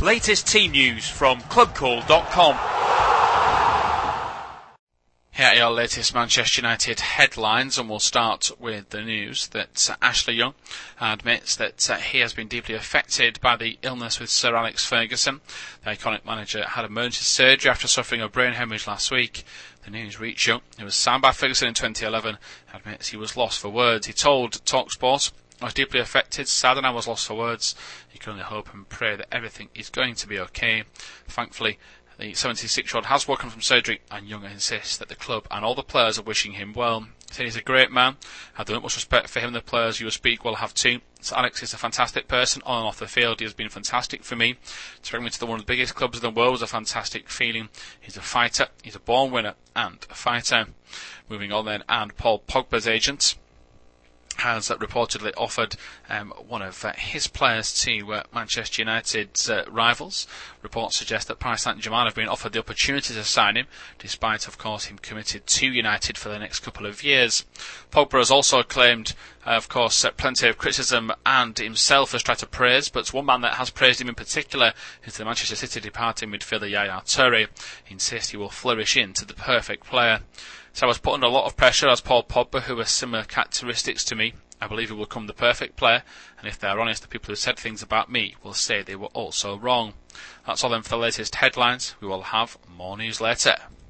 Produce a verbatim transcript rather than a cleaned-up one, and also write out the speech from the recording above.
Latest team news from club call dot com. Here are your latest Manchester United headlines, and we'll start with the news that uh, Ashley Young admits that uh, he has been deeply affected by the illness with Sir Alex Ferguson. The iconic manager had emergency surgery after suffering a brain hemorrhage last week. The news reached Young, who was signed by Ferguson in twenty eleven, admits he was lost for words. He told TalkSport, "I was deeply affected, sad, and I was lost for words. You can only hope and pray that everything is going to be okay." Thankfully, the seventy-six-year-old has woken from surgery, and Young insists that the club and all the players are wishing him well. He said he's a great man. I have the utmost respect for him and the players you will speak will have too. So Alex is a fantastic person on and off the field. He has been fantastic for me. To bring me to the one of the biggest clubs in the world was a fantastic feeling. He's a fighter, he's a born winner, and a fighter. Moving on then, and Paul Pogba's agent has uh, reportedly offered um, one of uh, his players to uh, Manchester United's uh, rivals. Reports suggest that Paris Saint-Germain have been offered the opportunity to sign him, despite, of course, him committed to United for the next couple of years. Pogba has also claimed, uh, of course, uh, plenty of criticism, and himself has tried to praise, but one man that has praised him in particular is the Manchester City departing midfielder Yaya Toure. He insists he will flourish into the perfect player. So I was put under a lot of pressure as Paul Pogba, who has similar characteristics to me. I believe he will become the perfect player, and if they are honest, the people who said things about me will say they were also wrong. That's all then for the latest headlines. We will have more news later.